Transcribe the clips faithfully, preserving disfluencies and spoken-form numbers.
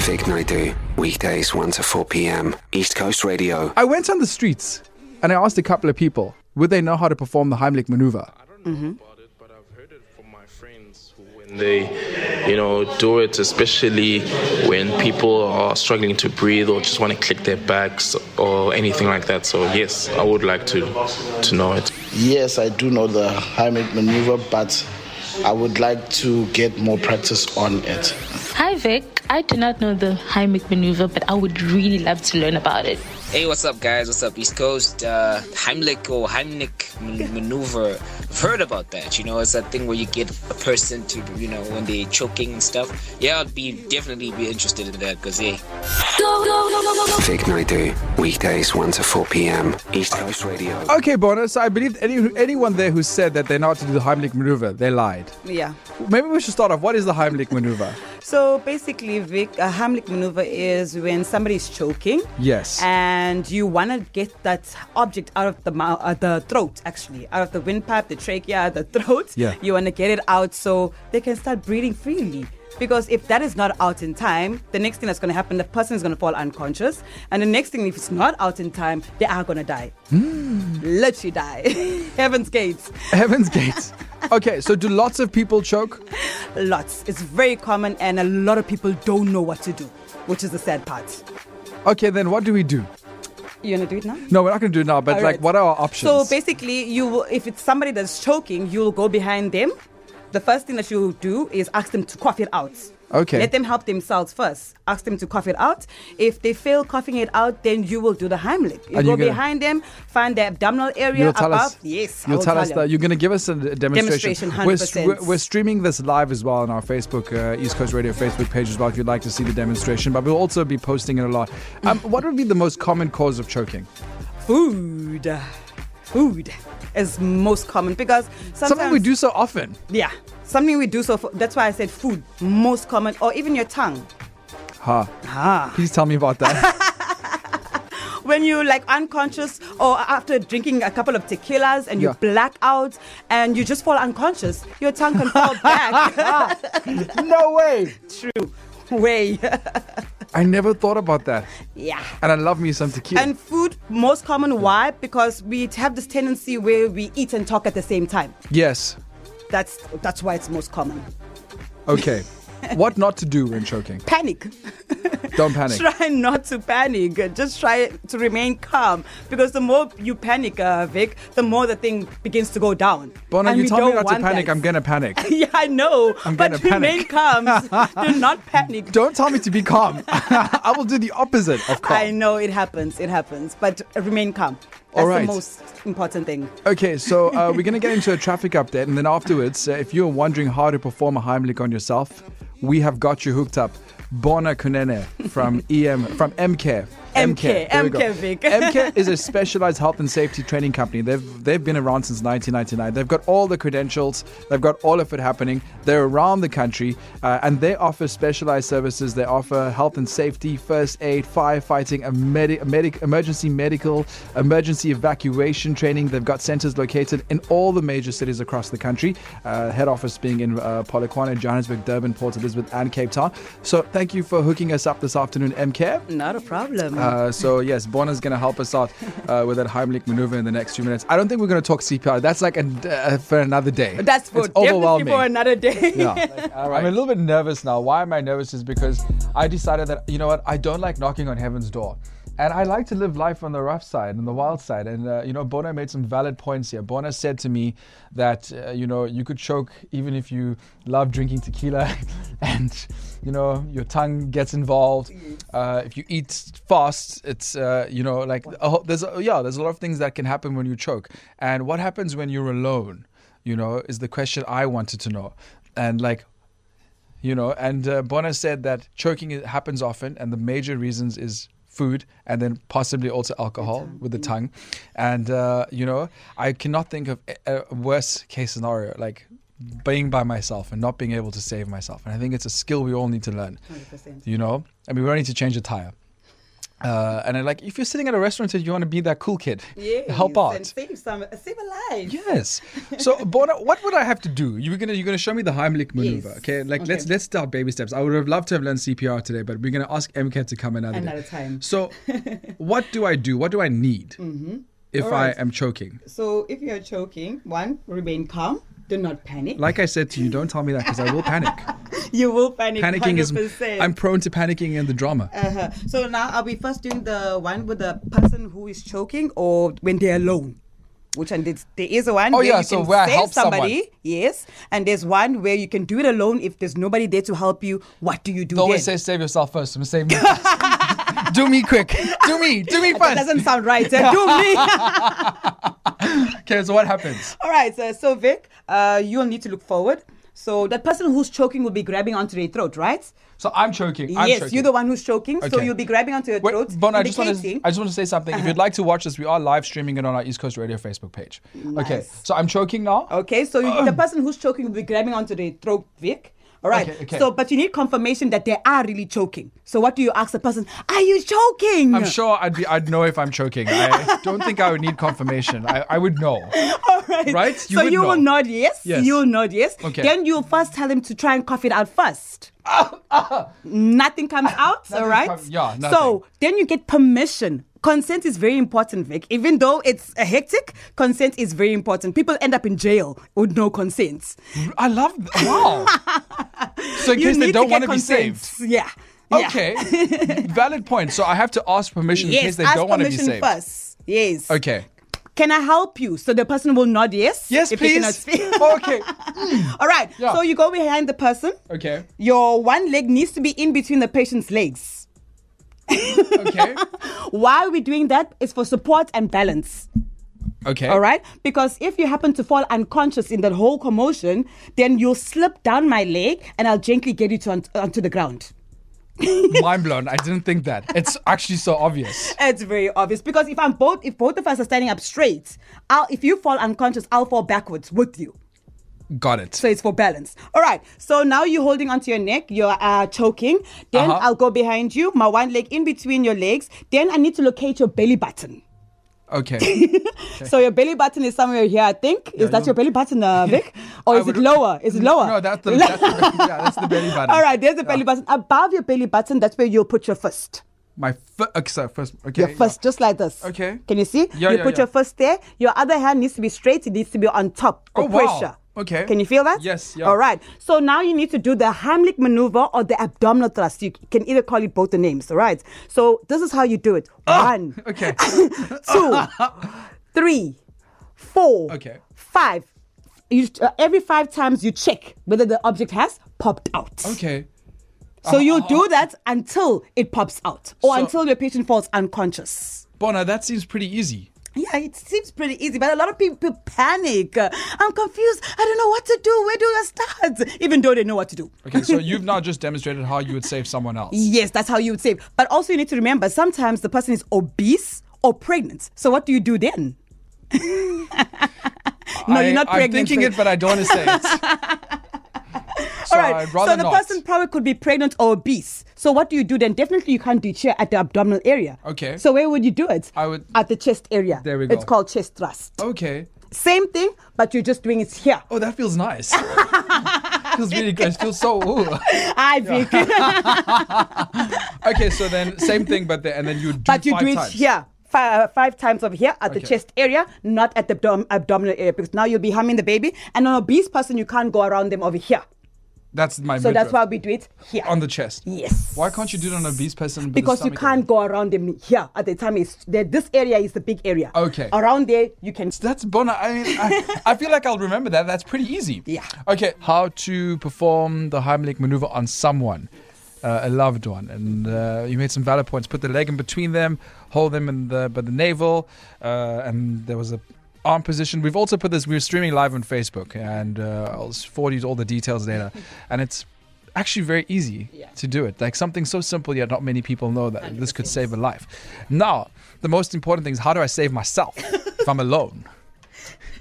Vic Naidu, weekdays one to four p.m. East Coast Radio. I went on the streets and I asked a couple of people, would they know how to perform the Heimlich maneuver? I don't know mm-hmm. about it, but I've heard it from my friends who, when they, you know, do it, especially when people are struggling to breathe or just want to click their backs or anything like that. So yes, I would like to to know it. Yes, I do know the Heimlich maneuver, but I would like to get more practice on it. Hi Vic, I do not know the Heimlich maneuver, but I would really love to learn about it. Hey, what's up, guys? What's up, East Coast? Uh, Heimlich or Heimlich man- maneuver. I've heard about that. You know, it's that thing where you get a person to, you know, when they're choking and stuff. Yeah, I'd be definitely be interested in that because, hey. Vic Naidu, weekdays one to four p.m. East Coast Radio. Okay, Bonus, I believe any, anyone there who said that they know how to do the Heimlich maneuver, they lied. Yeah. Maybe we should start off. What is the Heimlich maneuver? So basically, Vic, a Heimlich maneuver is when somebody is choking. Yes. And you want to get that object out of the mouth, uh, the throat, actually, out of the windpipe, the trachea, the throat. Yeah. You want to get it out so they can start breathing freely. Because if that is not out in time, the next thing that's going to happen, the person is going to fall unconscious. And the next thing, if it's not out in time, they are going to die. Mm. Literally die. Heaven's gates. Heaven's gates. Okay, so do lots of people choke? Lots. It's very common and a lot of people don't know what to do, which is the sad part. Okay, then what do we do? You want to do it now? No, we're not going to do it now, but All like, right. what are our options? So basically, you will, if it's somebody that's choking, you'll go behind them. The first thing that you'll do is ask them to cough it out. Okay. Let them help themselves first. Ask them to cough it out. If they fail coughing it out, then you will do the Heimlich. You And go you're gonna- behind them, find the abdominal area You'll tell above. us, Yes, I you'll will tell tell us you. that you're going to give us a demonstration. Demonstration, one hundred We're, percent. we're, we're streaming this live as well on our Facebook, uh, East Coast Radio Facebook page as well if you'd like to see the demonstration. But we'll also be posting it a lot. Um, what would be the most common cause of choking? Food. Food is most common because sometimes... Something we do so often. Yeah. Something we do so... For, that's why I said food. Most common. Or even your tongue. Ha. Ah. Please tell me about that. When you're like unconscious or after drinking a couple of tequilas and you Yeah. black out and you just fall unconscious, your tongue can fall back. No way. True. Way. I never thought about that. Yeah. And I love me some tequila. And food, most common. Why? Because we have this tendency where we eat and talk at the same time. Yes. That's that's why it's most common. Okay. What not to do when choking? Panic. Don't panic. Try not to panic. Just try to remain calm. Because the more you panic, uh, Vic, the more the thing begins to go down. Bono, And you we tell me don't not to want panic. that. I'm going to panic. Yeah, I know. I'm but gonna remain panic. calm. Do not panic. Don't tell me to be calm. I will do the opposite of calm. I know it happens. It happens. But remain calm. That's All right. the most important thing. Okay, so uh, we're going to get into a traffic update. And then afterwards, uh, if you're wondering how to perform a Heimlich on yourself, we have got you hooked up. Bona Kunene from E M from M Care. M Care, There we M Care, go. Vic. M Care is a specialized health and safety training company. They've they've been around since nineteen ninety-nine. They've got all the credentials. They've got all of it happening. They're around the country, uh, and they offer specialized services. They offer health and safety, first aid, firefighting, a medic, medic, emergency medical, emergency evacuation training. They've got centers located in all the major cities across the country. Uh, head office being in uh, Polokwane, Johannesburg, Durban, Port Elizabeth, and Cape Town. So thank you for hooking us up this afternoon, M Care. Not a problem. Uh, so yes, Bona's going to help us out uh, with that Heimlich maneuver in the next few minutes. I don't think we're going to talk C P R. That's like a, uh, for another day. That's for It's definitely overwhelming. for another day. Yeah. Like, I'm a little bit nervous now. Why am I nervous? Is because I decided that, you know what, I don't like knocking on heaven's door. And I like to live life on the rough side and the wild side. And, uh, you know, Bona made some valid points here. Bona said to me that, uh, you know, you could choke even if you love drinking tequila and, you know, your tongue gets involved. Uh, if you eat fast, it's, uh, you know, like, a whole, there's, a, yeah, there's a lot of things that can happen when you choke. And what happens when you're alone, you know, is the question I wanted to know. And, like, you know, and uh, Bona said that choking happens often, and the major reasons is food and then possibly also alcohol with the tongue. And, uh, you know, I cannot think of a, a worse case scenario, like being by myself and not being able to save myself. And I think it's a skill we all need to learn, one hundred percent. you know. I mean, we don't need to change a tire. Uh, and I like, if you're sitting at a restaurant and you want to be that cool kid, Yes, help out. and save some, save a life. Yes. So, Bona, what would I have to do? You're gonna you're gonna show me the Heimlich maneuver, Yes. okay? Like Okay. let's let's start baby steps. I would have loved to have learned C P R today, but we're gonna ask M K to come another, Another day. time. So, what do I do? What do I need Mm-hmm. if All right. I am choking? So if you're choking, one, remain calm. Do not panic. Like I said to you, don't tell me that because I will panic. You will panic. Panicking is one hundred percent. I'm prone to panicking in the drama. Uh-huh. So now are we first doing the one with the person who is choking or when they're alone? Which one did there is a one Oh, where yeah, you so can where I save help somebody, someone. yes, and there's one where you can do it alone if there's nobody there to help you. What do you do They always then? say save yourself first. I'm save me first. Do me quick. Do me. Do me That first. doesn't sound right. Uh, do me. Okay, so what happens? All right, so, so Vic, uh, you'll need to look forward. So that person who's choking will be grabbing onto their throat, right? So I'm choking. I'm yes, choking. you're the one who's choking. So Okay. you'll be grabbing onto your Wait, throat. Bon, I just, want to, indicating- I just want to say something. If you'd like to watch this, we are live streaming it on our East Coast Radio Facebook page. Okay, Nice. so I'm choking now. Okay, so you, the person who's choking will be grabbing onto the throat, Vic. All right. Okay, okay. So, but you need confirmation that they are really choking. So, what do you ask the person? Are you choking? I'm sure I'd be. I'd know if I'm choking. I don't think I would need confirmation. I, I would know. All right. Right? You so would you know. will nod yes. Yes. You'll nod yes. Okay. Then you'll first tell him to try and cough it out first. Nothing comes out. All right. comes- yeah, nothing. So then you get permission. Consent is very important, Vic. Even though it's a hectic, consent is very important. People end up in jail with no consent. I love. Wow. So in You case they need don't to want get to be consent. saved. Yeah. Yeah. Okay. Valid point. So I have to ask permission in Yes, case they ask don't want to be permission saved. first. Yes. Okay. Can I help you? So the person will nod yes. Yes, if they cannot please. speak. Okay. All right. Yeah. So you go behind the person. Okay. Your one leg needs to be in between the patient's legs. Okay. Why are we doing that? It's for support and balance. Okay. All right? Because if you happen to fall unconscious in that whole commotion, then you'll slip down my leg and I'll gently get you to on- onto the ground. Mind blown. I didn't think that. It's actually so obvious. It's very obvious because if I'm both, if both of us are standing up straight, I'll, if you fall unconscious, I'll fall backwards with you. Got it. So it's for balance. All right. So now you're holding onto your neck. You're uh, choking. Then Uh-huh. I'll go behind you. My one leg in between your legs. Then I need to locate your belly button. Okay. So your belly button is somewhere here, I think. Is that you'll- your belly button, uh, Vic? Or I is it would- lower? Is it lower? No, that's the, that's the, yeah, that's the belly button. All right. There's the belly button. Above your belly button, that's where you'll put your fist. My foot. Okay, so first. Okay. Your fist, just like this. Okay. Can you see? Yeah, you yeah, put yeah. your fist there. Your other hand needs to be straight. It needs to be on top for Oh, wow. pressure. Okay. Can you feel that? Yes, yeah. All right. So now you need to do the Heimlich maneuver or the abdominal thrust. You can either call it both the names. All right. So this is how you do it. One, Okay. two, three, four, Okay. five. You, uh, every five times you check whether the object has popped out. Okay. So you do that until it pops out or So- until your patient falls unconscious. Bona, that seems pretty easy. Yeah, it seems pretty easy, but a lot of people panic. Uh, I'm confused. I don't know what to do. Where do I start? Even though they know what to do. Okay, so you've now just demonstrated how you would save someone else. Yes, that's how you would save. But also you need to remember, sometimes the person is obese or pregnant. So what do you do then? no, I, you're not I'm pregnant. thinking it, but I don't want to say it. So All right. I'd rather So the not. person probably could be pregnant or obese. So what do you do then? Definitely you can't do it here at the abdominal area. Okay. So where would you do it? I would- At the chest area. There we go. It's called chest thrust. Okay. Same thing, but you're just doing it here. Oh, that feels nice. Feels really good. It feels so. Ooh. I think. Okay, so then same thing, but the, and then you do But you five do it times. here. Five, five times over here at the Okay. chest area, not at the abdom- abdominal area, because now you'll be humming the baby. And an obese person, you can't go around them over here. That's my. So that's midriff. why we do it here. On the chest. Yes. Why can't you do it on a obese person? with the Because you stomach can't area? go around them here at the time. It's that this area is the big area. Okay. Around there, you can. That's Bona. I mean, I, I feel like I'll remember that. That's pretty easy. Yeah. Okay. How to perform the Heimlich maneuver on someone, uh, a loved one, and uh, you made some valid points. Put the leg in between them, hold them in the by the navel, uh, and there was a arm position. We've also put this. We were streaming live on Facebook, and uh, I'll forward you all the details later. And it's actually very easy Yeah. to do it. Like something so simple, yet not many people know that this could save a life. Now, the most important thing is how do I save myself if I'm alone?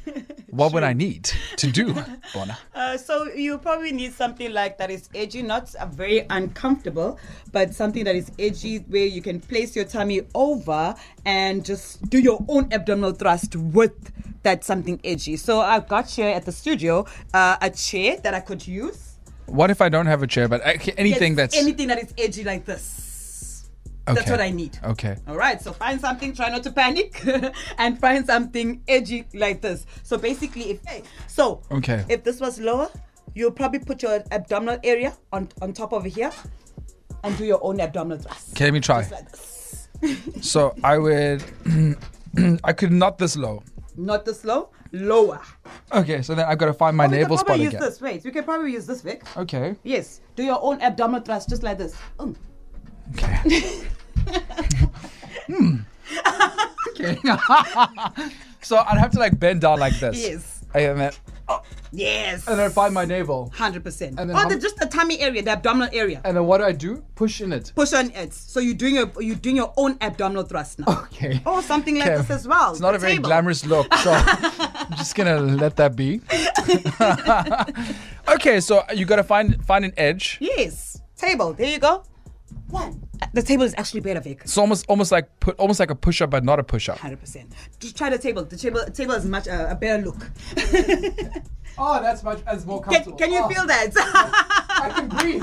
what would I need to do, Bona? Uh, so you probably need something like that is edgy, not uh, very uncomfortable, but something that is edgy where you can place your tummy over and just do your own abdominal thrust with that something edgy. So I've got here at the studio uh, a chair that I could use. What if I don't have a chair, but uh, anything Yes, that's... anything that is edgy like this. Okay. That's what I need. Okay. All right. So find something. Try not to panic, and find something edgy like this. So basically, if so, Okay. if this was lower, you'll probably put your abdominal area on on top over here, and do your own abdominal thrust. Okay, let me try. Just like this. So I would... I could not this low. Not this low. Lower. Okay, so then I've got to find my Oh, we navel can spot probably again. use this. Wait, we can probably use this, Vic. Okay. Yes. Do your own abdominal thrust, just like this. Mm. Okay. hmm. Okay. So I'd have to like bend down like this. Yes. And then, Yes. and then find my navel. Hundred percent. And then Oh, how- the, just the tummy area, the abdominal area. And then what do I do? Push in it. Push on it. So you're doing your you're doing your own abdominal thrust now. Okay. Or something like Okay. this as well. It's not The a very table. glamorous look, so I'm just gonna let that be. Okay, so you gotta find find an edge. Yes. Table. There you go. One. The table is actually better, Vic. It's almost almost like put almost like a push up, but not a push up. Hundred percent. Just try the table. The table the table is much uh, a better look. Oh, that's much that's more Can, can you feel that? I can breathe.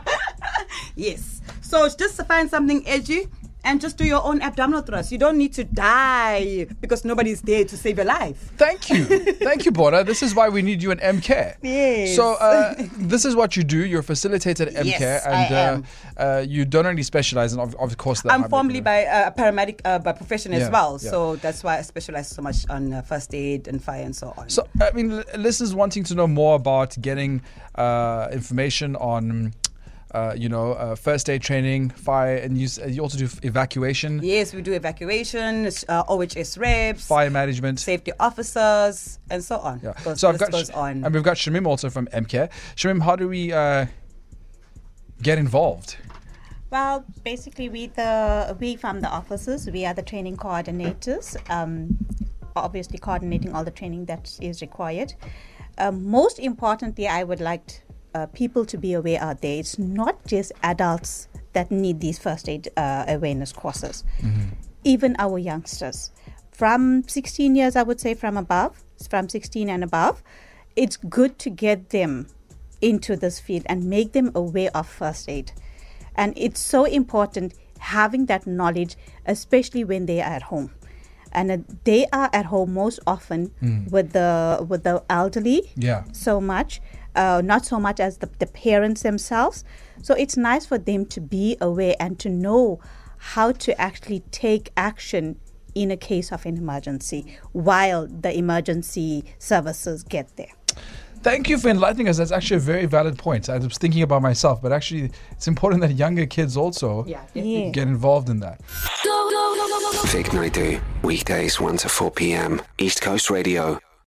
Yes. So just to find something edgy and just do your own abdominal thrust. You don't need to die because nobody's there to save your life. Thank you. Thank you, Bona. This is why we need you in M Care. Yes. So uh, this is what you do. You're facilitated M Care, Yes, and I am. Uh, uh, you don't only specialize in, of, of course, the I'm high formerly medical- by uh, a paramedic uh, by profession Yeah, as well, yeah. so that's why I specialize so much on uh, first aid and fire and so on. So, I mean, l- listeners wanting to know more about getting uh, information on, uh, you know, uh, first aid training, fire, and you, s- you also do f- evacuation, yes, we do evacuation, uh, O H S reps, fire management. safety officers, and so on. Yeah. Goes, So I've list got, goes Sh- on. and we've got Shamim also from M Care. Shamim, how do we uh, get involved? Well, basically, we the we from the offices, we are the training coordinators. Um, obviously, coordinating all the training that is required. Um, most importantly, I would like uh, people to be aware out there. It's not just adults that need these first aid uh, awareness courses. Mm-hmm. Even our youngsters, from sixteen years, I would say from above, from sixteen and above, it's good to get them into this field and make them aware of first aid. And it's so important having that knowledge, especially when they are at home. And uh, they are at home most often Mm. with the with the elderly. Yeah. So much, uh, not so much as the, the parents themselves. So it's nice for them to be aware and to know how to actually take action in a case of an emergency while the emergency services get there. Thank you for enlightening us. That's actually a very valid point. I was thinking about myself, but actually, it's important that younger kids also yeah, Yeah. get involved in that. Vic Naidu, weekdays one to four p.m. East Coast Radio.